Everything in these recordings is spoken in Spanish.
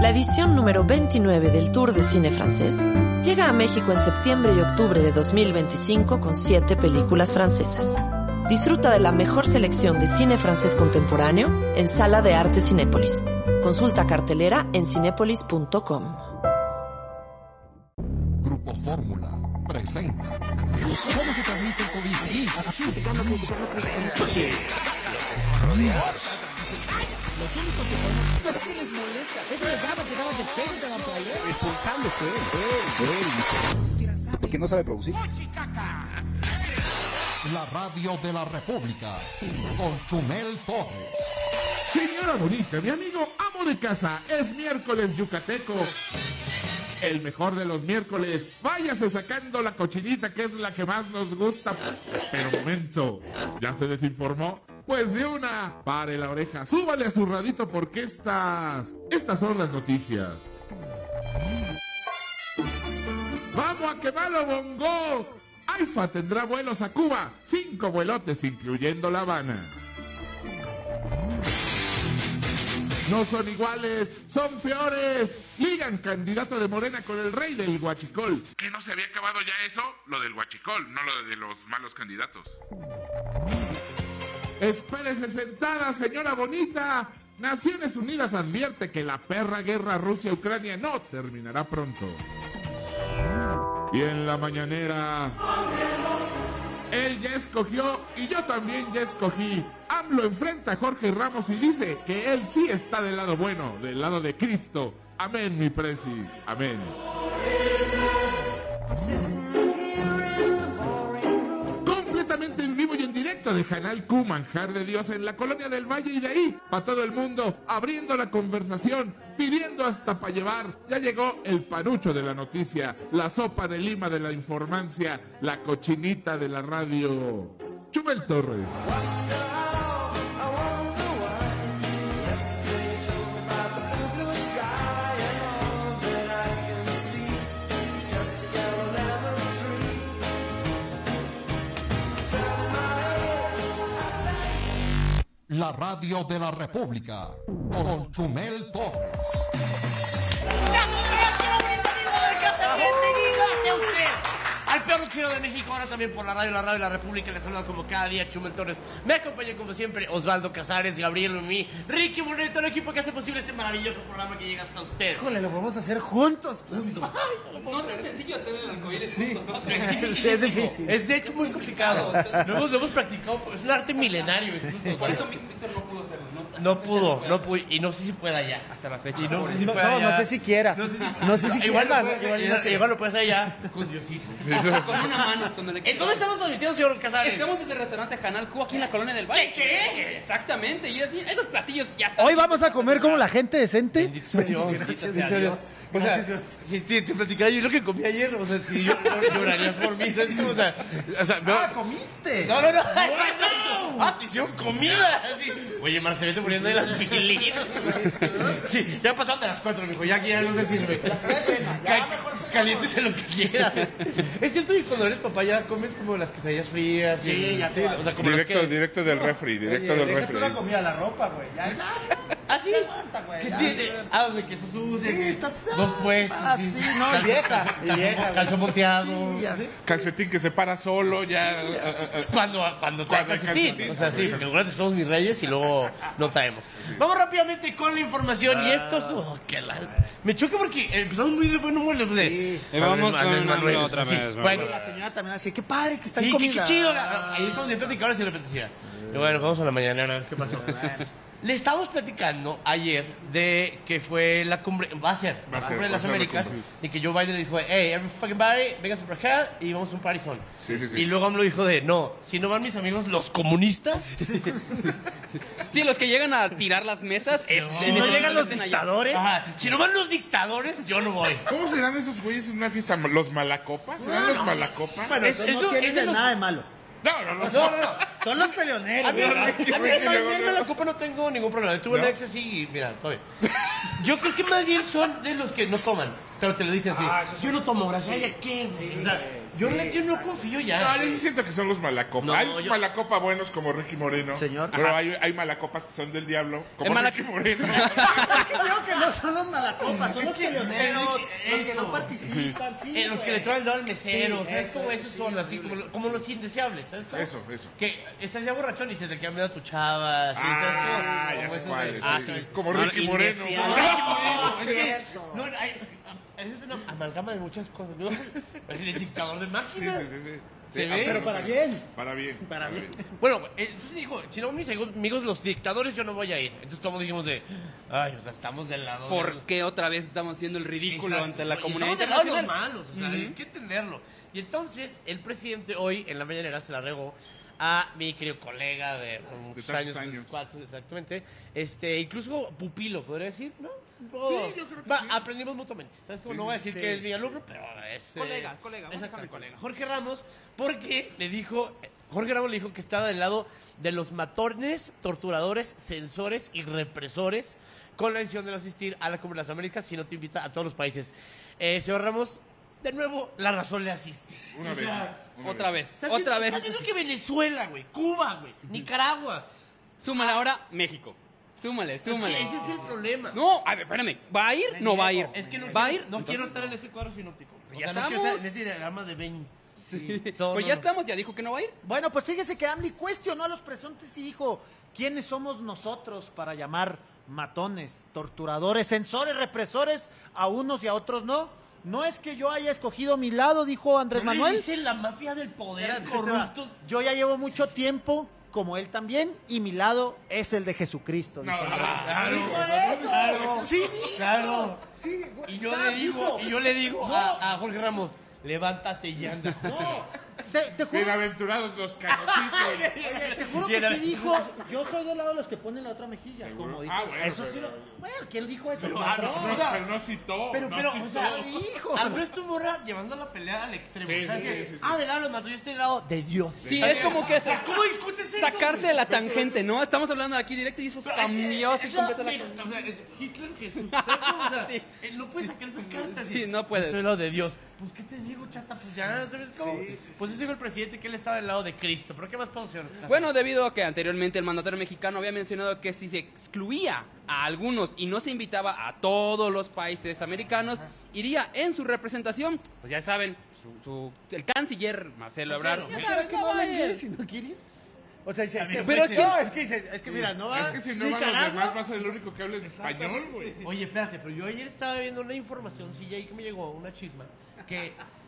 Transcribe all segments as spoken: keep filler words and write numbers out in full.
La edición número veintinueve del Tour de Cine Francés llega a México en septiembre y octubre de dos mil veinticinco con siete películas francesas. Disfruta de la mejor selección de cine francés contemporáneo en Sala de Arte Cinépolis. Consulta cartelera en cinépolis punto com. Grupo Fórmula presenta. ¿Cómo se transmite el COVID? Sí, criticando, criticando, criticando. Sí. Los únicos que podemos... ¿Pero qué les molesta? Eso les daba que daban despegos de la playa. Responsable fue él, él, él. Ni siquiera sabe. Porque no sabe producir. La radio de la República, con Chumel Torres. Señora bonita, mi amigo amo de casa, es miércoles yucateco. El mejor de los miércoles. Váyase sacando la cochinita que es la que más nos gusta. Pero momento, ¿ya se desinformó? Pues de una, pare la oreja, súbale a su radito porque estas, estas son las noticias. ¡Vamos a quemarlo, bongo! AIFA tendrá vuelos a Cuba, cinco vuelotes incluyendo La Habana. No son iguales, son peores. Ligan candidato de Morena con el rey del huachicol. ¿Que no se había acabado ya eso? Lo del huachicol, no lo de los malos candidatos. Espérese sentada, señora bonita. Naciones Unidas advierte que la perra guerra Rusia-Ucrania no terminará pronto. Y en la mañanera, él ya escogió y yo también ya escogí. AMLO enfrenta a Jorge Ramos y dice que él sí está del lado bueno, del lado de Cristo. Amén, mi presi, amén. Completamente en vivo y en directo de Canal Q, Manjar de Dios en la Colonia del Valle y de ahí, para todo el mundo, abriendo la conversación, pidiendo hasta para llevar. Ya llegó el panucho de la noticia, la sopa de lima de la informancia, la cochinita de la radio. Chumel Torres. La radio de la República, con Chumel Torres. ¡Bienvenido sea usted al peor noticiero de México! Ahora también por la radio, la radio de la República. Les saluda como cada día Chumel Torres. Me acompaña como siempre Osvaldo Casares, Gabriel Mimi, Ricky Moreno, todo el equipo que hace posible este maravilloso programa que llega hasta usted. Híjole, lo vamos a hacer juntos. juntos. No es tan sencillo hacer el arcoíris sí. juntos, ¿no? Es difícil. Sí, es difícil. Es de hecho muy complicado. Lo hemos, lo hemos practicado. Es un arte milenario incluso. Por eso Víctor no pudo hacerlo, ¿no? No pudo, no pudo. Y no sé si pueda ya. Hasta la fecha. Y no, sé si No, pueda no, ya. no sé si quiera. No sé si, no sé si igual, quiera. lo puedes, igual, igual lo puedes hacer ya con Diosito. Con una mano, con el equipo. ¿En dónde estamos transmitiendo, señor Casares? Estamos desde el restaurante Canal Q aquí en la Colonia del Valle. ¿Qué, qué? Exactamente. Y esos platillos ya están. Hoy vamos a comer como la gente decente. Bendito sea Dios. Gracias Bendito sea a Dios. O sea, si, si te platicaba yo lo que comí ayer, o sea, si yo no llorarías por mí, ¿sabes cómo? O sea, o sea, no, ¡Ah, comiste! no, no, no, no, ah, te hicieron comida. Así. Oye, Marce, vete poniendo ahí las pilitas. Sí, ya pasaron de las cuatro, mijo, ya aquí ya no se sirve. Cal, caliéntese lo que quiera. Es cierto que cuando eres papá ya comes como las quesadillas frías. Sí, y, ya sí, o sea, como Directo, las que... directo del refri, directo del refri. la comida, la ropa, güey. Ya, ¿Ah, sí? ¿Qué ya, tiene? sí. Ah, de queso sucio. Sí, que estás- dos puestos. Ah, sí, no, calzo, vieja, calzo, calzo, vieja, güey. calzo volteado. Sí, ya. ¿sí? Calcetín que se para solo, ya. ah, ah, ah. Cuando, cuando trae Cuando hay calcetín. calcetín. O sea, sí, porque acuérdate que somos mis reyes y luego no traemos. Vamos rápidamente con la información. Y esto es. Oh, que la... Me choca porque empezamos muy de buen humor. De... Y vamos con Andrés AMLO otra Sí, vez, ¿no? bueno, La señora también así, qué padre que está en sí, qué, comida. qué chido. la- Ahí estamos bien platicadores y de repente decía. Y bueno, vamos a la mañana a ver qué pasó. Le estábamos platicando ayer de que fue la cumbre, va a ser, Va a la ser, cumbre de va a las ser la Américas, cumbre. y que Joe Biden dijo, hey, every fucking body, véngase por acá y vamos a un parizón. Sí, sí, sí. Y luego AMLO dijo de, no, si no van mis amigos los comunistas, Sí, los que llegan a tirar las mesas. es- Si no llegan los hacen allá. dictadores. ajá, si no van los dictadores, yo no voy. ¿Cómo serán esos güeyes en una fiesta? ¿Los malacopas? ¿Serán los malacopas? Bueno, Es- eso es no lo- tiene es de de los- nada de malo. No, no, no. No, no, no. Son los peleoneros. A mí, güey. a mí, a mí, a mí en la copa no tengo ningún problema. Tuve ¿No? un ex así y mira, todo bien. Yo creo que más bien son de los que no toman, pero te lo dicen así. Ah, eso sí. Yo no tomo, gracias. ¿Ya qué? güey? O sea, yo, sí, no, yo no confío ya. No, yo sí siento que son los malacopas. No, hay yo- malacopa buenos como Ricky Moreno. Señor. Pero Ajá. hay, hay malacopas que son del diablo, como El Ricky Moreno. Es que creo que no son los malacopas, son los peleoneros, los que eso. no participan, sí. Eh, los que güey. le traen el dedo al mesero, Sí, ¿sabes? eso, Como eso esos sí, son así, horrible. como, lo- como los indeseables, ¿sabes? cómo? Eso, eso. Que estás ya borrachón y se te queda mirando a tu chava, ¿sí? Ah, ¿sabes? Como- ya como sé esos cuál de- es, Ah, sí, sí. sí. Como No, Ricky Moreno. indeseable. No. Es que, no, hay, eso es una amalgama de muchas cosas, ¿no? Es el dictador de Sí, máquinas. sí, sí, sí. ¿Se Sí, ve? ah, Pero para bien. Para bien. Para bien. Bueno, eh, entonces dijo, si no mis amigos los dictadores, yo no voy a ir. Entonces todos dijimos de, ay, o sea, estamos del lado de ¿Por los- qué otra vez estamos haciendo el ridículo Exacto. ante la Y comunidad estamos del lado de los internacional? malos, o sea, hay que entenderlo. Y entonces, el presidente hoy, en la mañanera, se la regó a mi querido colega de muchos tantos años, años. cuatro, exactamente, este, incluso pupilo, podría decir, ¿no? Sí, yo creo que Va, sí. Aprendimos mutuamente, ¿sabes? Como Sí, no voy a sí, decir sí. que es mi alumno, pero es... eh, Colega, colega, vamos a Exactamente, dejarlo colega. Jorge Ramos, porque le dijo, Jorge Ramos le dijo que estaba del lado de los matones, torturadores, censores y represores con la decisión de no asistir a la Cumbre de las Américas si no te invita a todos los países. Eh, señor Ramos, de nuevo, la razón le asiste. Una O vez. sea, una Otra vez. vez, ¿estás otra viendo- vez. ¿Estás viendo que Venezuela, güey, Cuba, güey, Nicaragua? Súmale ahora México. Súmale, Es que súmale. ese es el problema. No, a ver, espérame. ¿Va a ir? No va a ir. Es que no, ¿Va a quiero, ir? no Entonces, quiero estar en ese cuadro sinóptico. O Ya sea, no quiero estamos. estar en ese diagrama de Venn. Sí. No, Pues no, ya no. estamos, ya dijo que no va a ir. Bueno, pues fíjese que AMLI cuestionó a los presuntos y dijo, ¿quiénes somos nosotros para llamar matones, torturadores, censores, represores a unos y a otros no? No es que yo haya escogido mi lado, dijo Andrés ¿No le Manuel. dice la mafia del poder Espérate, corrupto? yo ya llevo mucho tiempo, como él también, y mi lado es el de Jesucristo. dijo No, Andrés. Claro, Dijo claro, eso. Sí, dijo. claro. Sí, güey, Y yo está, le digo, dijo. y yo le digo No. a, a Jorge Ramos, levántate y anda. No, te, te juro, Bienaventurados los canositos. oye, te juro que Bien, sí dijo, yo soy del lado de los que ponen la otra mejilla, ¿Seguro? como dijo. Ah, bueno, eso sí pero- lo... Bueno, ¿quién dijo eso? Pero, El ah, no, patrón. No, o sea, pero no citó. Pero, no pero, citó. o sea, hijo. Andrés Tumorra llevando la pelea al extremo. Sí, O sea, sí, que, sí, sí, sí. Ah, del lado de los matos, yo estoy del lado de Dios. Sí, es como que sa- ¿Cómo discutes eso? sacarse de la tangente, ¿no? Estamos hablando de aquí directo y eso Pero es que- cambió así es la- completamente la mira, o sea, es Hitler Jesús. ¿sabes cómo? O sea, Sí. él no puede sacar esas cartas. Sí, no puede. Estoy del lado de Dios. Pues, ¿qué te digo, chata? Pues ya, ¿sabes cómo? Pues eso dijo el presidente que él estaba del lado de Cristo. ¿Pero qué más podemos hacer? Bueno, debido a que anteriormente el mandatario mexicano había mencionado que si se excluía a algunos y no se invitaba a todos los países americanos, iría en su representación, pues ya saben, su, su- el canciller Marcelo Ebrard. Marcelo, Ya ¿Sabe saben que que no va a habla ir. inglés si no quiere? O sea, dice, es que, Pero no, ¿quién- es que dice, es que mira, no va Es que si no van los Nicaragua. demás, va a ser el único que hable en español, güey. Oye, espérate, pero yo ayer estaba viendo una información, sí, ahí que me llegó, una chisma, que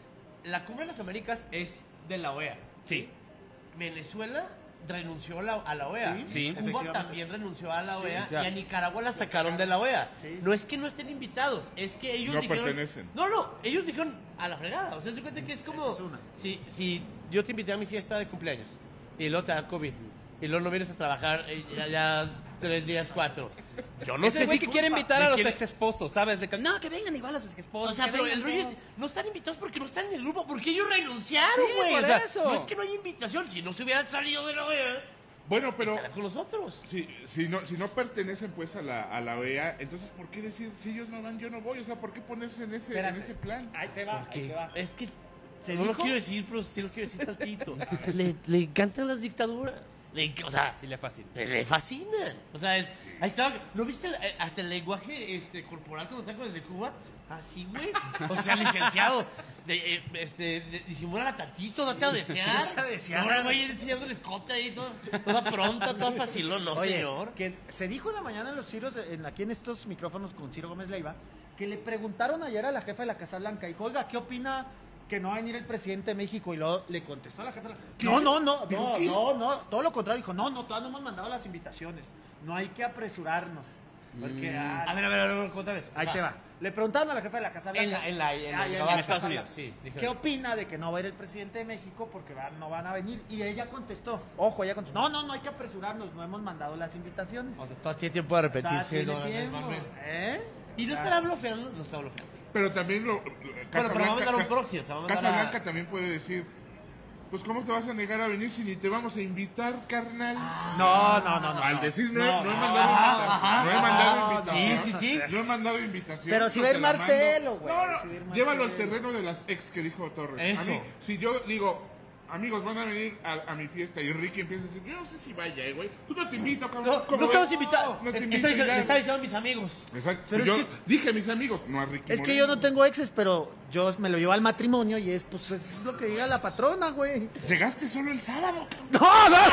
la Cumbre de las Américas es de la O E A. Sí. Venezuela renunció a la, a la O E A. Sí, sí. Cuba Efectivamente. también renunció a la O E A o sea- y a Nicaragua la sacaron de la O E A. Sí. No es que no estén invitados, es que ellos No dijeron... pertenecen. No, no, ellos dijeron a la fregada. O sea, te cuenta que es como... Esa es una. Si, si yo te invité a mi fiesta de cumpleaños y luego te da COVID y luego no vienes a trabajar eh, ya, ya tres días, cuatro. Yo no Ese sé güey si que quiere culpa invitar de a los quién- ex esposos, ¿sabes? De que, no, que vengan igual los ex esposos. O sea, que pero vengan el rollo es, todos. no están invitados porque no están en el grupo, porque ellos renunciaron, Sí, güey. por O sea, eso. no es que no haya invitación, si no se hubieran salido de la O E A, Bueno, pero estarán con nosotros. si, si, no, si no pertenecen pues a la, a la O E A, entonces ¿por qué decir si ellos no van, yo no voy? O sea, ¿por qué ponerse en ese, en Espérate. ese plan? Ahí te va, ahí Que te va. es que ¿Se no lo dijo? quiero decir, pero sí lo quiero decir tantito. le, le encantan las dictaduras. Le, o sea, Sí, le fascina. le, le fascinan. O sea, es, ahí estaba. ¿No viste el- eh, hasta el lenguaje este, corporal cuando está con el de Cuba? Así, güey. O sea, licenciado. De, eh, este, de- disimúlala tantito, date a desear. Date a desear. No, güey, enseñando el escote ahí, toda, toda pronta, toda facilón. No, Oye, señor. que se dijo en la mañana en los Ciros, en, aquí en estos micrófonos con Ciro Gómez Leiva, que le preguntaron ayer a la jefa de la Casa Blanca, dijo, oiga, ¿qué opina que no va a venir el presidente de México? Y luego le contestó a la jefa de la No, no, no, no, no, no, todo lo contrario, dijo, no, no, todavía no hemos mandado las invitaciones, no hay que apresurarnos. Porque, ah, A ver, a ver, a ver, cuéntame. ahí te va. Le preguntaron a la jefa de la Casa Blanca. En la- en la- en Ah, el ya, trabajo. la Estados Casa Unidos, Blanca. sí, dijeron. ¿Qué opina de que no va a ir el presidente de México porque va- no van a venir? Y ella contestó, ojo, ella contestó, no, no, no hay que apresurarnos, no hemos mandado las invitaciones. O sea, todavía tiene tiempo de Está, arrepentirse. tiene ¿no? tiempo, Manuel. ¿eh? ¿Y no O sea, estará bloqueando? No está bloqueando. Pero también lo, pero va a mandar un Ca- proxy, o sea, va a mandar Casa a- Blanca también puede decir, pues ¿cómo te vas a negar a venir si ni te vamos a invitar, carnal? No, no, no, no. Al decir no, No, no he no, mandado invitación. ajá, No he mandado invitación. Sí, sí, sí. No he mandado invitación. Pero si va a ir te la mando. Marcelo, güey. No, no, Si va a ir Marcelo. llévalo al terreno de las ex que dijo Torres. Eso. A mí, si yo digo, amigos, van a venir a, a mi fiesta y Ricky empieza a decir, yo no sé si vaya, eh, güey. Tú no te invito, cabrón. No, ¿Cómo no estamos ves? invitados. No te Es- invito. Está y ya. está diciendo a mis amigos. Exacto. Pero yo es que- dije a mis amigos, no a Ricky Es que Moreno. yo no tengo exes, pero yo me lo llevo al matrimonio y es, pues, es lo que diga la patrona, güey. Llegaste solo el sábado. ¡No, no!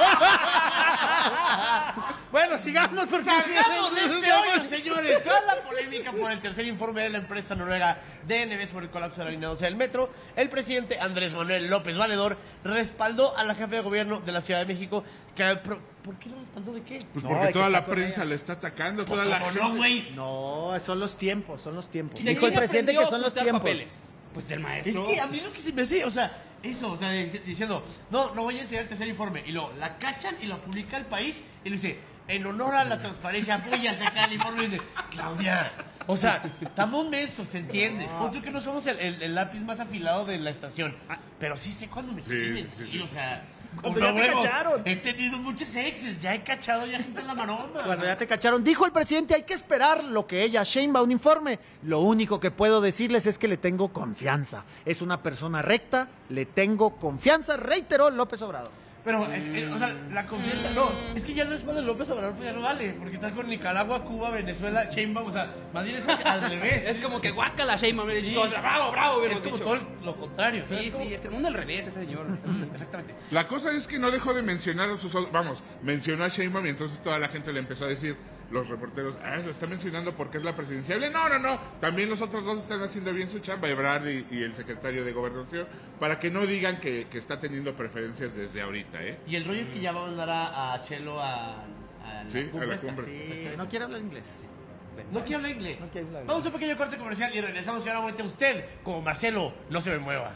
Bueno, sigamos porque... Salgamos de este hoyo, señores. Tras la polémica por el tercer informe de la empresa noruega D N B sobre el colapso de la línea doce del metro, el presidente Andrés Manuel López Valedor respaldó a la jefe de gobierno de la Ciudad de México. Que, ¿por, ¿por qué lo respaldó de qué? Pues No, porque hay que toda la estar con prensa ella. le está atacando. Pues toda la como gente. no, güey. No, son los tiempos, son los tiempos. ¿De Dijo el quién presidente que aprendió son a los juntar tiempos. papeles? Pues el Es maestro. que a mí lo que se me hace, o sea, eso, o sea, de- diciendo, no, no voy a enseñar el tercer informe. Y luego la cachan y lo publica el país y le dice, en honor a la transparencia, voy a sacar el informe. Y dice, Claudia, o sea, estamos mensos, se entiende. Otro que no somos el, el- el lápiz más afilado de la estación. Pero sí sé cuándo me Sí, escriben, sí, sí, sí. o sea. Cuando como ya te huevos, cacharon. He tenido muchos exes, ya he cachado ya gente en la maroma. Cuando ya te cacharon, dijo el presidente, hay que esperar lo que ella, Sheinbaum, informe. Lo único que puedo decirles es que le tengo confianza. Es una persona recta, le tengo confianza, reiteró López Obrador. Pero, eh, eh, o sea, la confianza, no, es que ya no es más de López Obrador, pues ya no vale, porque estás con Nicaragua, Cuba, Venezuela, Sheinbaum, o sea, más bien es al revés. Es como que guácala, Sheinbaum. hubiera Sí. dicho, bravo, bravo, Es hubiéramos como dicho. todo lo contrario. Sí, Es como- sí, es el mundo al revés ese señor. Exactamente. La cosa es que no dejó de mencionar a sus... Vamos, mencionó a Sheinbaum y entonces toda la gente le empezó a decir, los reporteros, ah, lo está mencionando porque es la presidenciable. No, no, no. También los otros dos están haciendo bien su chamba, Ebrard y, y el secretario de Gobernación, para que no digan que, que está teniendo preferencias desde ahorita, ¿eh? Y el rollo es que ya va a mandar a, a Chelo a, a la Sí, a la esta. cumbre. Sí, no quiere hablar inglés. No quiere hablar inglés. No quiere hablar inglés. Vamos a un pequeño corte comercial y regresamos y ahora ahorita usted, como Marcelo, no se me mueva.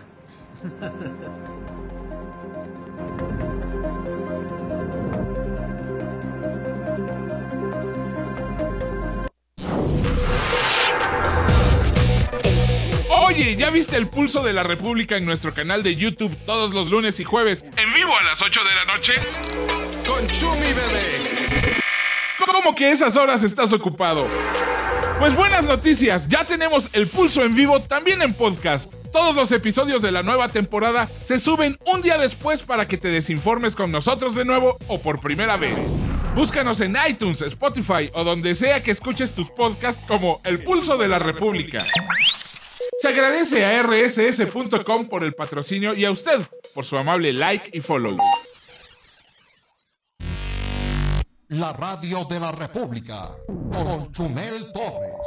Oye, ¿ya viste el pulso de la República en nuestro canal de YouTube todos los lunes y jueves en vivo a las ocho de la noche? Con Chumi Bebé. ¿Cómo que esas horas estás ocupado? Pues buenas noticias, ya tenemos el pulso en vivo también en podcast. Todos los episodios de la nueva temporada se suben un día después para que te desinformes con nosotros de nuevo o por primera vez. Búscanos en iTunes, Spotify o donde sea que escuches tus podcasts como El Pulso de la República. Se agradece a erre ese ese punto com por el patrocinio y a usted por su amable like y follow. La radio de la República con Chumel Torres.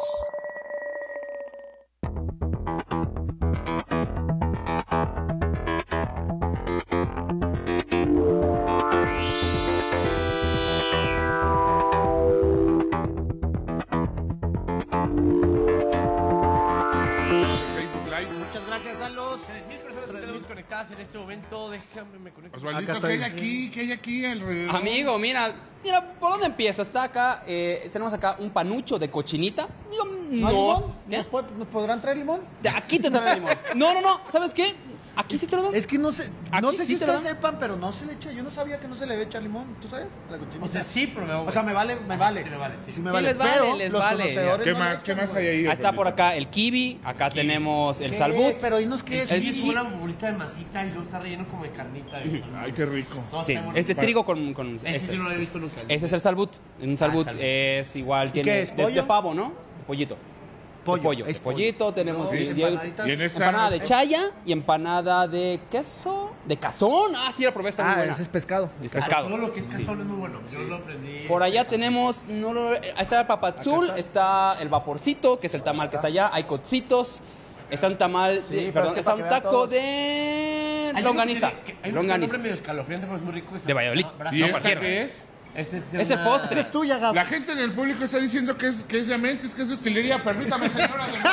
Muchas gracias a los... tres mil personas que tenemos conectadas en este momento, déjame me conecto. Osvaldito, Acá ¿qué estoy. hay aquí? ¿Qué hay aquí alrededor? Amigo, mira, mira, ¿por dónde empieza? Está acá, eh, tenemos acá un panucho de cochinita. Digo, ¿No hay no, limón? ¿qué? ¿Nos, pod- ¿Nos podrán traer limón? De aquí te traen el limón. No, no, no, ¿sabes qué? Aquí sí te lo dan. Es que no sé, no Aquí sé sí si te ustedes lo dan. sepan, pero no se le echa. Yo no sabía que no se le debe echar limón. ¿Tú sabes? La cochinita. O sea, sí, pero me O sea, me vale, me vale. Sí, me vale, sí. Sí me Sí, vale. les vale, pero les los vale. conocedores ¿Qué no más, le ¿qué echan, más güey. hay ahí? Ahí está por Osvaldito? acá el kiwi, acá tenemos el ¿Qué salbut. es? Pero dinos qué es. El- Es una bolita de masita y luego está relleno como de carnita. y- Ay, qué rico. No, Sí, está bueno. es de trigo con... con Ese este. sí no lo había visto nunca. Ese es el salbut. Un salbut salbut. es igual, tiene qué es, de- de, pollo? pavo, ¿no? Pollito. Pollo, De pollo. es de pollito, tenemos Sí, y- y- empanaditas. Y en esta... empanada de chaya y empanada de queso, de cazón. Ah, sí, la probé, está muy Ah, buena. ese es pescado. Es Todo pescado. lo que es cazón es muy bueno. Yo lo aprendí. Por allá tenemos, no lo, ahí está el papazul, Acá está. el vaporcito, que es el tamal que está allá, hay cocitos, está un tamal, Sí, de- pero perdón, es que está para un que vean taco todos. de Hay uno longaniza, que- que- Hay un longaniza. nombre medio escalofriante, pero es muy rico. De Valladolid. ¿Y No, esta cualquiera. qué es? Ese es Ese una- postre. Esa es tuya, Gab. La gente en el público está diciendo que es, que es de mentes, que es de utilería. Permítame, señora. de-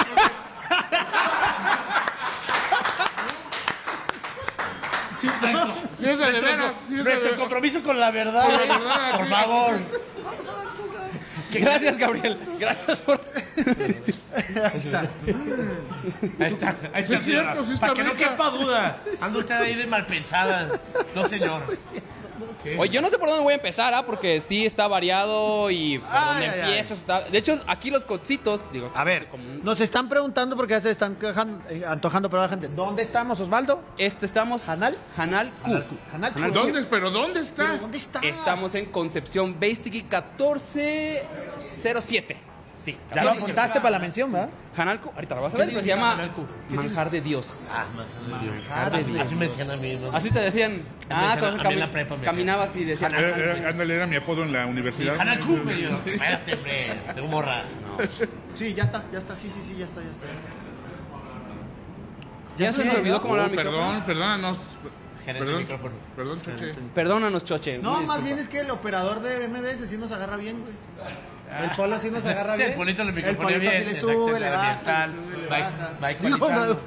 Sí, exacto. Sí, es de de veras. Sí, es de Nuestro de- compromiso con la verdad. Con la verdad, Por sí. favor. Gracias, Gabriel. Gracias por... Ahí está. Ahí está, ahí está. Sí, es cierto, sí está Para que no rica. quepa duda. Anda usted ahí de mal pensada. No, señor. Oye, yo no sé por dónde voy a empezar, ¿ah? Porque sí está variado y por Ay, dónde ay, empiezas está... De hecho, aquí los cocitos, digo... A ver, como un- nos están preguntando porque ya se están quejan- eh, antojando para la gente. ¿Dónde estamos, Osvaldo? Este estamos... ¿Hanal? Hanal Q. Hanal Q. ¿Dónde? ¿Pero dónde está? ¿Pero ¿Dónde está? Estamos en Concepción Beistegui catorce cero siete. Sí. Ya lo apuntaste para la mención, ¿verdad? Hanal Q, ahorita lo vas a ver, pero se llama Hanal Q? Manjar de Dios. Ah, Manjar de Dios. Así me decían a mí, ¿no? Así te decían. Ah, decían- cuando a mí en cami- la prepa me caminabas y decían... Era- era- Ándale, era mi apodo en la universidad. Hanal Q, me dio. Espérate, hombre. Tengo morra. Sí, ya está, ya está, sí, sí, sí, ya está, ya está. Ya está. ¿Ya se les olvidó cómo Oh, hablar al micrófono? perdón, perdónanos. Gerente Perdón, micrófono. perdón, Choche. Perdónanos, Choche. No, Una más disculpa. bien es que el operador de M B S sí nos agarra bien, güey. El polo sí nos agarra Sí, bien. el polito le El microfonea polito sí bien, le exacto, sube, le está baja, ambiental, le sube, le va- baja. va No, no, ecualizando.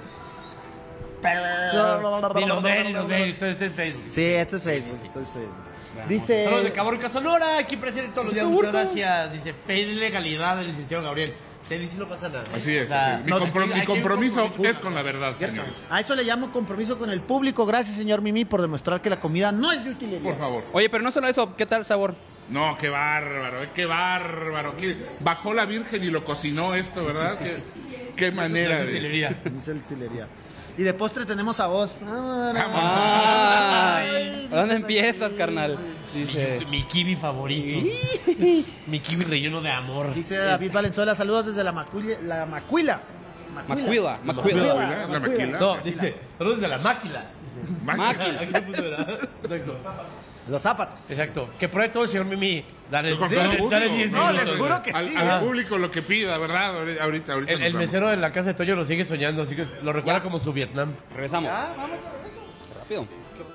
Ni lo ven, ni lo ven. Esto es Facebook. Sí, esto es Facebook, esto es Facebook. Dice... Saludos de Caborca, Sonora, aquí presente todos los días, muchas gracias. Dice, fe de legalidad del licenciado Gabriel. Se dice no pasa nada. Así es, O sea, así es. Mi, no, compro- hay- mi hay que- compromiso compromiso. es con la verdad, señores. A eso le llamo compromiso con el público. Gracias, señor Mimi, por demostrar que la comida no es de utilería. Por favor. Oye, pero no solo eso, ¿qué tal el sabor? No, qué bárbaro, eh, qué bárbaro. Qué- Bajó la Virgen y lo cocinó esto, ¿verdad? Qué, qué manera Es de... utilería. Es el utilería. Y de postre tenemos a vos. Ah, ¿a dónde empiezas, carnal? Dice... Mi kiwi favorito. Mi kiwi relleno de amor. Dice David Valenzuela, saludos desde la Macuila. La Macuila. Macuila, ¿La Macuila. maquila? ¿La maquila? No, dice, saludos de la máquila. Máquila. Aquí le puso, ¿verdad? Exacto. Los zapatos. Exacto. Que pruebe todo el señor Mimi. Dale, Con todo dale, gusto. dale diez No, minutos. les juro que Al, sí. al ¿eh? público lo que pida, ¿verdad? Ahorita, ahorita. ahorita El, nos el vamos. mesero de la casa de Toño lo sigue soñando, así que lo recuerda como su Vietnam. Regresamos. Ah, vamos. Rápido.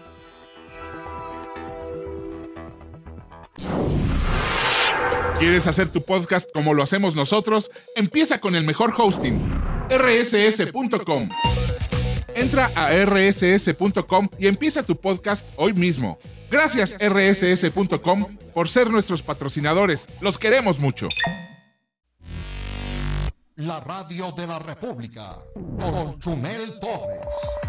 ¿Quieres hacer tu podcast como lo hacemos nosotros? Empieza con el mejor hosting, erre ese ese punto com. Entra a erre ese ese punto com y empieza tu podcast hoy mismo. Gracias erre ese ese punto com por ser nuestros patrocinadores. Los queremos mucho. La radio de la República con Chumel Torres.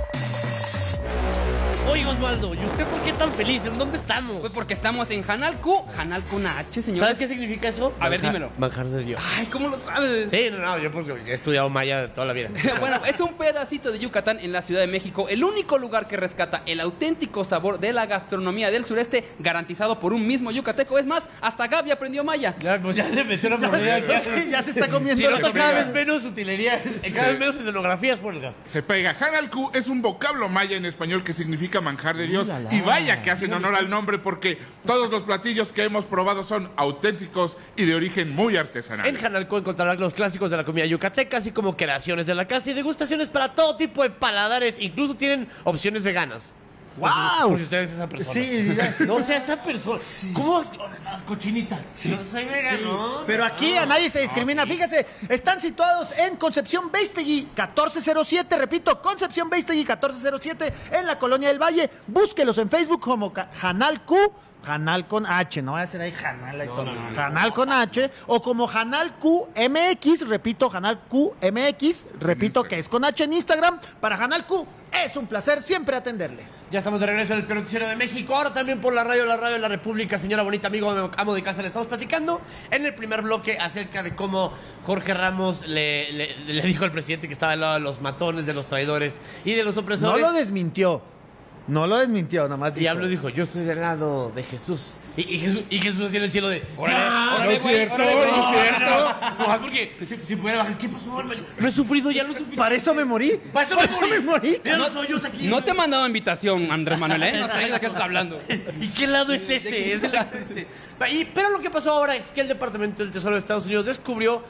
Oye, Osvaldo, ¿y usted por qué tan feliz? ¿En dónde estamos? Pues porque estamos en Hanal Q, Hanal con H, señor. ¿Sabes qué significa eso? A ver, Manjar- dímelo. Manjar de Dios. Ay, ¿cómo lo sabes? Sí, no, no, yo porque he estudiado maya toda la vida. Bueno, es un pedacito de Yucatán en la Ciudad de México, el único lugar que rescata el auténtico sabor de la gastronomía del sureste, garantizado por un mismo yucateco. Es más, hasta Gaby aprendió maya. Ya, pues ya se metió una mordida. Ya, se- ya se está comiendo Si la noto comida. cada vez menos utilería, cada vez menos escenografías por el Se pega. Hanal Q es un vocablo maya en español que significa manjar de Dios. Mírala. Y vaya que hacen honor al nombre porque todos los platillos que hemos probado son auténticos y de origen muy artesanal. En Hanalco encontrarás los clásicos de la comida yucateca, así como creaciones de la casa y degustaciones para todo tipo de paladares. Incluso tienen opciones veganas. ¡Wow! Por si usted es esa persona. Sí, mira, sí. No sea esa persona. ¿Cómo? Ah, cochinita. Sí. No soy vegano. Pero aquí a nadie se discrimina. Fíjese, están situados en Concepción Beistegui catorce cero siete. Repito, Concepción Beistegui catorce cero siete en la Colonia del Valle. Búsquelos en Facebook como Ca- Hanal Q. Hanal con H, no va a ser ahí Hanal, ahí todo. Hanal con H, o como Hanal Q M X, repito, Hanal Q M X, repito que es con H en Instagram. Para Hanal Q, es un placer siempre atenderle. Ya estamos de regreso en el Peor Noticiero de México. Ahora también por la radio, la radio de la República. Señora bonita, amigo, amo de casa, le estamos platicando en el primer bloque acerca de cómo Jorge Ramos le, le, le dijo al presidente que estaba al lado de los matones, de los traidores y de los No opresores. lo desmintió. No lo desmintió, nada más Y Diablo dijo, yo estoy del lado de Jesús. Y, y Jesús, y Jesús así en el cielo de... Órale, "Ya". órale, es güey, cierto, órale, güey. no es cierto. No, porque si, si pudiera bajar, ¿qué pasó, hermano? No he sufrido ya lo suficiente. Para eso me morí. Para eso me morí. Mira los hoyos aquí. No te he mandado invitación, Andrés Manuel, ¿eh? No sé de qué estás hablando. ¿Y qué lado es ese? Es el- este. Y- pero lo que pasó ahora es que el Departamento del Tesoro de Estados Unidos descubrió...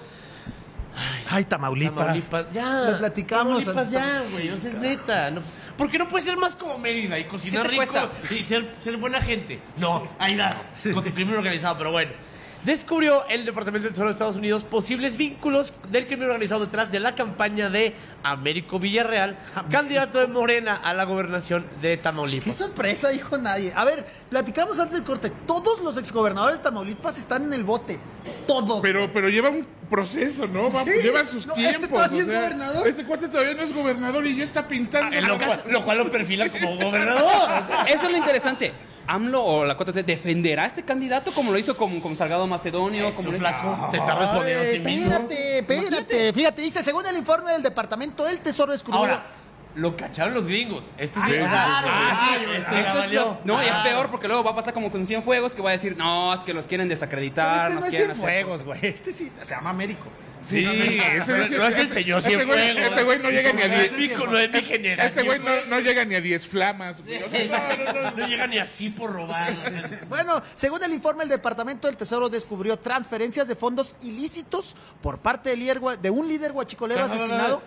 Ay, Tamaulipas. Tamaulipas, ya. Lo platicamos Tamaulipas, antes. ya, güey. O sea, es neta. No, porque no puedes ser más como Mérida y cocinar ¿Qué te rico cuesta? y ser, ser buena gente. No, ahí das. Con tu crimen organizado, pero bueno. descubrió el Departamento del Tesoro de Estados Unidos posibles vínculos del crimen organizado detrás de la campaña de Américo Villarreal, candidato de Morena a la gobernación de Tamaulipas. Qué sorpresa, dijo nadie. A ver, platicamos antes del corte. Todos los exgobernadores de Tamaulipas están en el bote. Todos. Pero, pero lleva un proceso, ¿no? Va, Sí. llevan sus No, tiempos. este todavía o sea, es gobernador. Este cuate todavía no es gobernador y ya está pintando. Eh, lo, cual, lo cual lo perfila como gobernador. O sea, Eso es lo interesante. AMLO o la cuatro T defenderá a este candidato como lo hizo con, con Salgado Macedonio, Eso, como lo hizo- flaco. Te está respondiendo a Ay, ti mismo. espérate, espérate. Fíjate, dice, según el informe del Departamento del Tesoro descubrió... Ahora, lo cacharon los gringos. Esto sí, Sí, o sea, sí, sí, ah, sí. sí, Esto esto ya es valió. lo- no, y es Ah. peor porque luego va a pasar como con Cienfuegos que va a decir, no, es que los quieren desacreditar, Este nos no es quieren hacer Cienfuegos, güey. Este sí se llama Américo. Sí, ese no, no es el señor ese güey, Cienfuegos. este güey no llega ni a No es diez. mi- no es mi generación. Este güey no, no llega ni a diez flamas. güey. O sea, No, no, no, no llega ni así por robar. Bueno, según el informe, el Departamento del Tesoro descubrió transferencias de fondos ilícitos por parte del líder gua- de un líder guachicolero No, no, no, no. asesinado.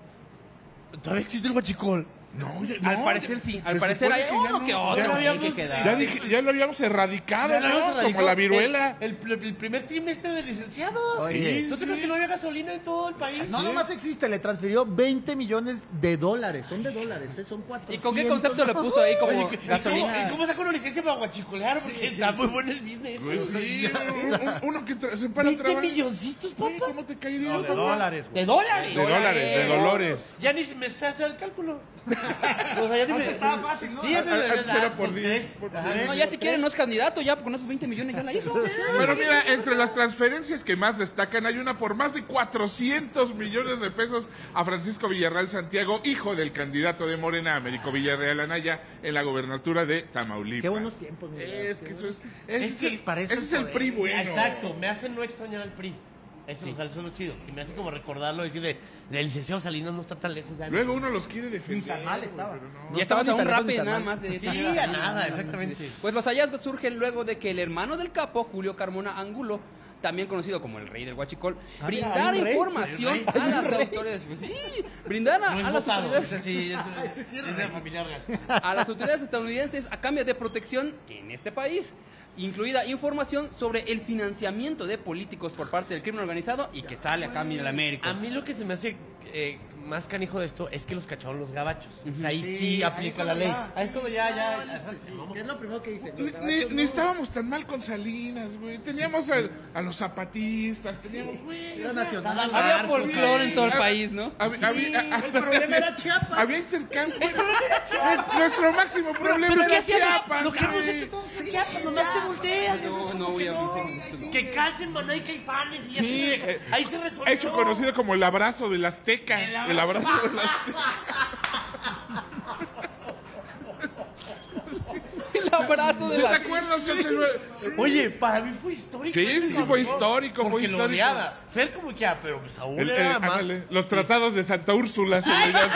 Todavía existe el guachicol. No, ya- Al no, parecer ya- sí, se al parecer supone hay que ya uno no- que otro ya lo ahí habíamos- que queda. ya dije- ya lo habíamos erradicado, Ya lo ¿no? habíamos erradicado. Como la viruela. El, el- el primer trimestre de licenciados. Oye, ¿No te sí. crees que no había gasolina en todo el país? No, nomás existe, le transfirió veinte millones de dólares. Son de dólares, ¿eh? Son ¿Y cuatrocientos. con qué concepto le puso ahí como Oye, ¿y cómo, gasolina? y cómo saca una licencia para guachicolear? Porque está muy bueno el business. Pues sí, un- un- uno que tra- se para a veinte trabajar. milloncitos, Güey, papá. ¿cómo te caería? No, de papá? dólares, güey. De dólares. De dólares, de dolores. Ya ni me sé hacer el cálculo. O sea, ya ni me... estaba fácil, ¿no? Sí, antes, Antes ajá, era por diez, tres. por Ajá. diez. No, ya si quieren no es candidato, ya con esos veinte millones ya la hizo. Pero mira, entre las transferencias que más destacan hay una por más de cuatrocientos millones de pesos a Francisco Villarreal Santiago, hijo del candidato de Morena, Américo Villarreal Anaya, en la gobernatura de Tamaulipas. Qué buenos tiempos, mi vida. Es que eso es, Es ese que es el- para eso ese el es el poder. P R I bueno. Exacto, me hace no extrañar al P R I. Eso, o sea, eso es lo chido. Y me hace como recordarlo, decir de, el licenciado Salinas no está tan lejos. Ya Luego uno los quiere defender. Ni tan mal güey, estaba. pero no. No Y estabas a estaba un ni tan rape lejos ni nada tan más de... Sí, a nada, exactamente. Pues los hallazgos surgen luego de que el hermano del capo, Julio Carmona Angulo, también conocido como el rey del Huachicol, Ah, mira, brindara hay un rey. información Hay un a las autoridades. Pues sí, brindara No es a las votado, autoridades. ese sí, es, es, es de familia real. a las autoridades estadounidenses a cambio de protección en este país, incluida información sobre el financiamiento de políticos por parte del crimen organizado y que sale acá en el América. A mí lo que se me hace eh, más canijo de esto es que los cacharon los gabachos. O sea, ahí sí, ahí aplica es la cuando ley. ya, Ahí es cuando ya, ya. ¿Qué es lo primero que dicen? Ni, ni- ni estábamos tan mal con Salinas, güey. Teníamos a, a los zapatistas, teníamos, güey. Era o sea, nacional. Había Marcos, folclore en todo el hab- país, ¿no? hab- había- El problema era Chiapas. Había intercambio. Nues- Nuestro máximo problema ¿Pero qué era hacía? Chiapas, Lo que hemos güey. hecho todos en Chiapas, nomás te volteas. No, no voy a Que canten Maná y Caifanes. Y ya Sí, se- eh, ahí se resolvió. Hecho conocido como el abrazo del Azteca. El El abrazo del Azteca. El abrazo de ¿Sí la... te acuerdas? Oye, para mí fue histórico. Sí, ese sí, sí, fue cabrón, histórico, fue porque lo histórico. odiaba. Ser como que, ah, pero Saúl El- el- era más. ándale, los tratados de Santa Úrsula se le llama.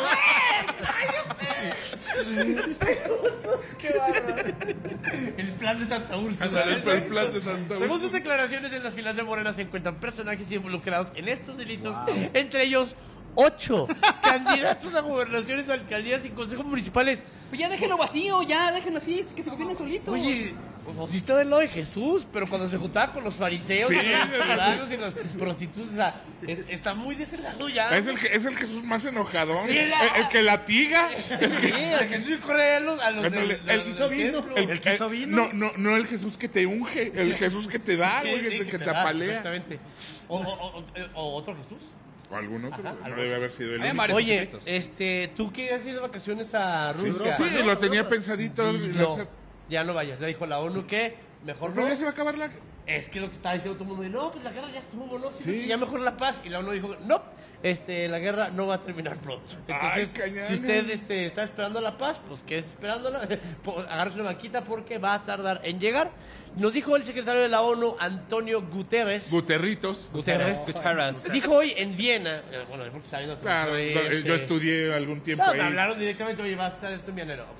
El plan de Santa Úrsula. Ándale, el el plan de Santa Según sus Úrsula. declaraciones, en las filas de Morena se encuentran personajes involucrados en estos delitos, entre ellos ocho candidatos a gobernaciones, alcaldías y consejos municipales. Pues ya déjenlo vacío, ya déjenlo así, que se gobiernen solitos. Oye, pues sí está del lado de Jesús, pero cuando se juntaba con los fariseos, Sí, y los sí, sí. ciudadanos y los prostitutos, o sea, es- está muy de ese lado ya. Es el, que- es el Jesús más enojadón. Sí, El, la- el que latiga. El que, Sí, el Jesús corre a los, a los del- Ándale, del- el- del hizo vino. templo. el- El que hizo el- vino. no, no, no el Jesús que te unge, el Jesús que te da, Sí, güey, sí, el que te da, apalea. Exactamente. O, o- o- o otro Jesús. O algún otro, Ajá, no algo. debe haber sido el Hay único. varios Oye, Jesucristos. este, tú que has ido de vacaciones a Sí, Rusia. sí, lo tenía pensadito. Y lo- no, ya no vayas. Ya dijo la ONU que mejor ¿No no. ya se va a acabar la...? Es que lo que estaba diciendo todo el mundo, no, pues la guerra ya estuvo, ¿no? Sí, Sí. ya mejor la paz. Y la ONU dijo, no, este, la guerra no va a terminar pronto. Entonces, cañones. si usted este, está esperando la paz, pues quédese esperándola. Po- Agárrese una banquita porque va a tardar en llegar. Nos dijo el secretario de la ONU, Antonio Guterres. Guterritos. Guterres. Guterres. Dijo hoy en Viena, eh, bueno, porque está viendo Claro, este, yo estudié algún tiempo no, ahí. me hablaron directamente, oye, vas a hacer esto en Viena. Ok,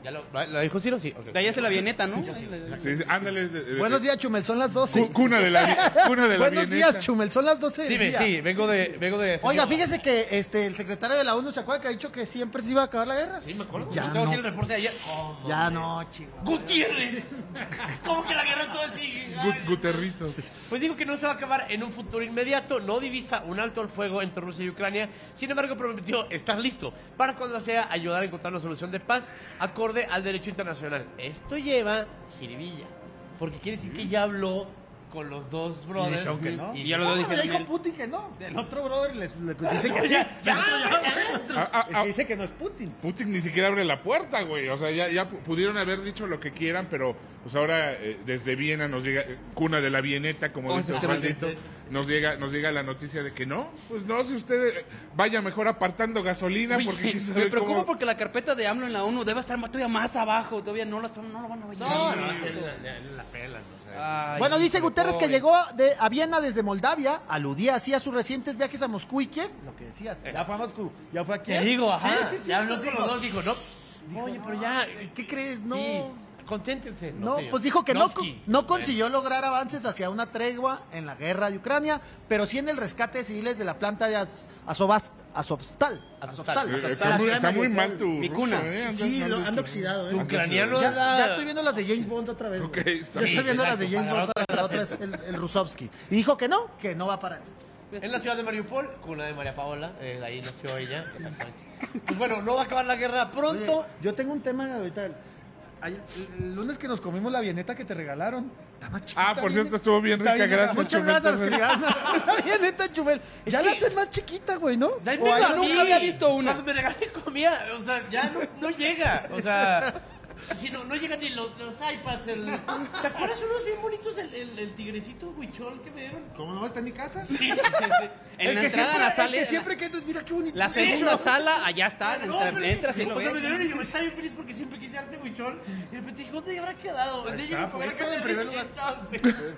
¿Ya lo, ¿lo dijo Ciro? Sí. Okay. De ahí hace la vieneta, ¿no? Sí, sí, ándale. de- de- Buenos días, Chumel, son las doce. Cu- Cuna de la, cuna de la Buenos vieneta. días, Chumel, son las doce del Dime, día. sí, vengo de... Vengo de Oiga, fíjese que este el secretario de la ONU se acuerda que ha dicho que siempre se iba a acabar la guerra. Sí, me acuerdo. Ya Yo tengo no. aquí el reporte de ayer. ¿Cómo, Ya hombre? no, chico. ¡Gutiérrez! ¿Cómo que la guerra todo así? Gu- Guterritos. Pues digo que no se va a acabar en un futuro inmediato, no divisa un alto al fuego entre Rusia y Ucrania, sin embargo prometió estar listo para cuando sea ayudar a encontrar una solución de paz acorde al derecho internacional. Esto lleva jiribilla, porque quiere decir que ya habló con los dos Y brothers. dijeron que no. Y ya lo No, dijeron le dijo él. Putin que no. El otro brother les, le dice que sí. Ya, ya, El otro ya. Ah, ah, El ah, que dice que no es Putin. Putin ni siquiera abre la puerta, güey. O sea, ya, ya pu- pudieron haber dicho lo que quieran, pero pues ahora eh, desde Viena nos llega, eh, cuna de la vieneta, como Oh, dice exactamente. Osvaldito, nos llega, nos llega la noticia de que no. Pues no, si usted eh, vaya mejor apartando gasolina, Oye, porque quién me sabe preocupa cómo... porque la carpeta de AMLO en la ONU debe estar todavía más abajo. Todavía no, la, no lo van a ver. No, no, sí, la, la, la pelan, o sea. Ay, Bueno, dice pero Guterres que pobre. llegó de, a Viena desde Moldavia, aludía así a sus recientes viajes a Moscú y Kiev. Lo que decías, ya fue a Moscú, ya fue a Kiev. Te digo, ajá. Sí, sí, sí, ya habló pues con digo. los dos, dijo, no. Oye, pero ya. ¿Qué crees? No. Sí, conténtense. No, señor. pues dijo que no, Novsky. no consiguió lograr avances hacia una tregua en la guerra de Ucrania, pero sí en el rescate de civiles de la planta de Az- Azovast- Azovstal. Azovstal. Eh, Azovstal. Está, La muy, ciudad está de muy Mariupol. mal tu Mi ruso, cuna. ¿eh? Andas Sí, mal lo de ando tu- oxidado, ¿eh? Tu ucraniano Ya, la- ya estoy viendo las de James Bond otra vez. Ok, güey. está ya bien. estoy viendo las de exacto, James para Bond, otra la otra es el, el Rusovsky. Y dijo que no, que no va para esto. En la ciudad de Mariupol, cuna de María Paola, eh, ahí nació ella, exactamente. Pues bueno, no va a acabar la guerra pronto. Oye, yo tengo un tema ahorita. Ayer- el lunes que nos comimos la vieneta que te regalaron. Está más chiquita. Ah, por bien- cierto, estuvo bien está rica, gracias, Muchas Chumel, gracias a los que entonces. regalaron la vieneta, Chumel. Ya la hacen más chiquita, güey, ¿no? Dame O una yo a mí. nunca había visto una. Cuando me regalé comida, o sea, ya no, no llega. O sea, si no, no llegan ni los, los iPads. El... ¿Te acuerdas unos bien bonitos? El, el, el tigrecito huichol que me dieron. ¿Cómo no? ¿Está en mi casa? Sí, sí, sí. En El la que entrada a siempre- la el sala. que siempre que entras, mira qué bonito. La es. segunda sala, allá está. No, entra- pero- entras y lo o sea, me ves. dieron y yo estaba bien feliz porque siempre quise arte huichol. Y de repente dije, ¿dónde habrá quedado? ¿Dónde está, llegué a pues, comer está en primer lugar. Estaba-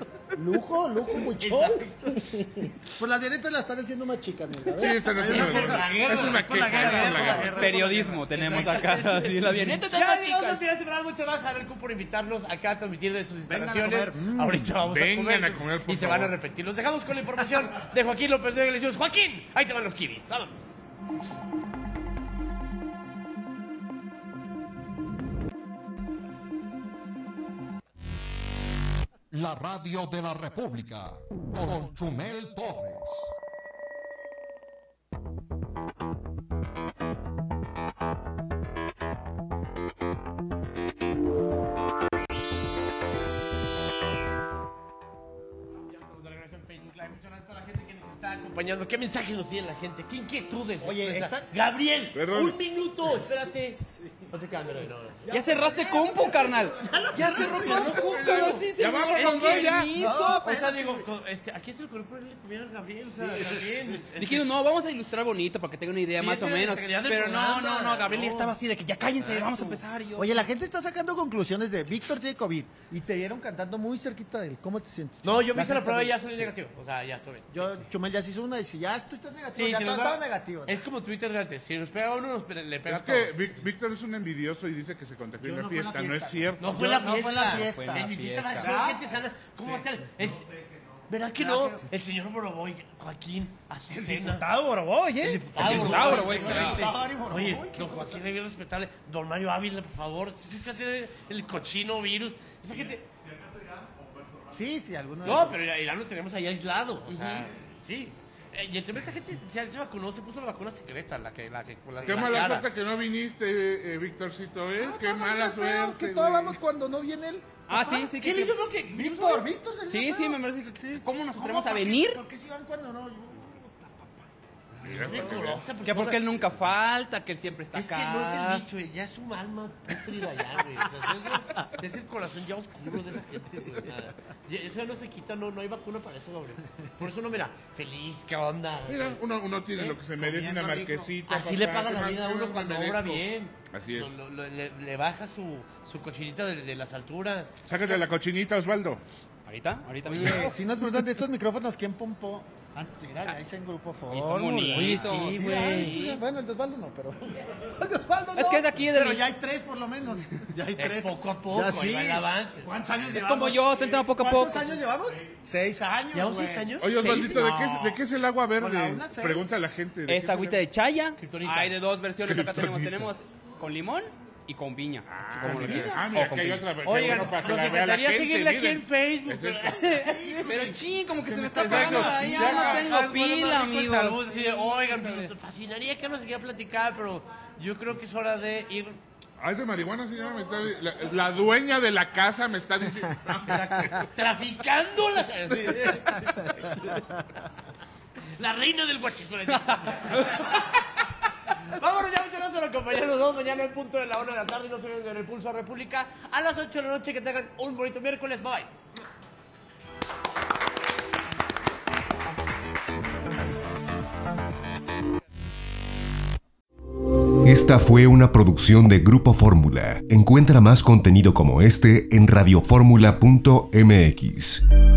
Lujo, lujo, muchol. Pues las vienetas las están haciendo más chicas, ¿no? Sí, están haciendo por la guerra, es una por la queja, guerra, es una por la guerra. guerra. Periodismo tenemos acá. Así, la vieneta está Ya, más amigos, chicas. mira, este programa, muchas gracias a ver por invitarnos acá a transmitir de sus Vengan a instalaciones. comer. Mm. Ahorita vamos Vengan a comer. a comer, por y se van a favor. repetir. Los dejamos con la información de Joaquín López de Iglesias. Joaquín, ahí te van los kibis. Vámonos. La radio de la República con Chumel Torres. Ya estamos de regreso en Facebook Live. Muchas gracias a toda la gente que nos está acompañando. ¿Qué mensajes nos tiene la gente? ¿Qué inquietudes? Oye, expresa? está- Gabriel, Perdón. un minuto, espérate. No te cambies, no, no. Ya cerraste compu, carnal. Ya cerró compu, carnal. Sí, sí, Ya no, vamos es con gol, ya. permiso. No, o sea, digo, co- este, aquí se le ocurrió ponerle comida a Gabriel. O sea, Gabriel. este, Dijimos, no, vamos a ilustrar bonito para que tenga una idea Sí, más o ese menos. secretario del Pero no, programa, no, no, Gabriel ya no. estaba así de que ya cállense, vamos a empezar. Y yo, Oye, la gente está sacando conclusiones de Víctor tiene COVID y te vieron cantando muy cerquita de él. ¿Cómo te sientes? No, yo me hice la gente prueba y está- ya salí negativo. O sea, ya, todo bien. Yo, Chumel ya se hizo una y si ya tú estás negativo, Sí, ya si todos nos da- estaban negativos. Es como Twitter de antes. Si nos pega uno, nos pe- le pega Es a que todos. Vic- Víctor es un envidioso y dice que se contagió Yo en la no fui a la fiesta. No es fiesta. cierto. No fue Yo- la no fiesta. fue la fiesta. Fue en la En mi fiesta fiesta. la gente sana. ¿Cómo va a estar? Es, ¿verdad que no? El señor Boroboy, Joaquín, Azucena. Diputado Boroboy, El ¿eh? diputado diputado Boroboy, Boroboy, exactamente. Diputado Boroboy, Oye, qué don cosa. Joaquín es bien respetable. Don Mario Ávila, por favor. Fíjate el cochino virus. Esa gente. Sí, sí, algunos. No, pero ya, ya lo tenemos ahí aislado. O sea, sí. Eh, y el tema de esta gente ya se vacunó, se puso la vacuna secreta, la que, la que, con la, Qué la mala cara. suerte que no viniste, eh, eh, Víctorcito, ¿eh? Qué mala suerte. Que güey. todos vamos cuando no viene él. Ah, sí, sí. ¿Qué que- le hizo? ¿No? ¿Qué? Víctor, Víctor se Sí, hizo sí, feo. me parece que ¿cómo nos ¿Cómo? atrevemos a ¿Por qué? venir? ¿Por qué si van cuando no? Yo- Mira, Es bien para que veas. golosa, Que porque él nunca falta, que él siempre está Es que acá. no es el dicho, ya es un alma putrida ya, güey. O sea, es, es el corazón ya oscuro de esa gente, güey. O sea, ya- eso ya no se quita, no, no hay vacuna para eso, Gabriel. Por eso no, mira, feliz, ¿qué onda? Mira, uno, uno tiene lo que se merece, una Comiendo rico. marquesita. Así papá, le paga ¿qué la más vida a que uno me cuando merezco? obra bien. Así es. Lo- lo- le, le baja su, su cochinita de, de las alturas. Sácate la cochinita, Osvaldo. Ahorita, ahorita mismo. Oye, si nos preguntan de estos micrófonos, ¿quién pompó? Antes era, ya hice en Grupo está Fórmula. bonito. Oye, sí, Sí, güey. bueno, el de Osvaldo no, pero... El de Osvaldo no. Es que es de aquí, de Pero mi- ya hay tres por lo menos. Ya hay Es tres. poco a poco, Ya ahí sí. va el avance. ¿Cuántos años Es llevamos? como yo, se entra poco a ¿Cuántos poco. años llevamos? Seis años, ¿Llevamos güey. seis años? Oye, Osvaldito, ¿de, No. qué es, ¿de qué es el agua Con la verde? una, seis. Pregunta a la gente. ¿de Es qué agüita el- de chaya. Kriptonita. Hay de dos versiones. Acá tenemos, Kriptonita. tenemos con limón y con piña. como lo mira. quieran. Ah, mira, O con aquí hay piña. otra. qué Oigan, bueno para que nos la vea la encantaría gente, seguirle aquí miren. en Facebook. Ese es- Pero ching, como que se, me está Exacto. apagando. ahí, Ya, Ya, no ah, tengo bueno, pila, más rico el amigos. salud, así de, oigan, pero nos fascinaría que nos siguiera a platicar, pero yo creo que es hora de ir. Ah, ese marihuana, señora, me está... La, la dueña de la casa me está diciendo... Traficando las. sí. La reina del guachicol. Vámonos ya, muchas gracias por acompañarnos. Nos vemos mañana en punto de la una de la tarde y no se olviden de Repulso a República a las ocho de la noche. Que tengan un bonito miércoles. Bye bye. Esta fue una producción de Grupo Fórmula. Encuentra más contenido como este en radioformula punto m x.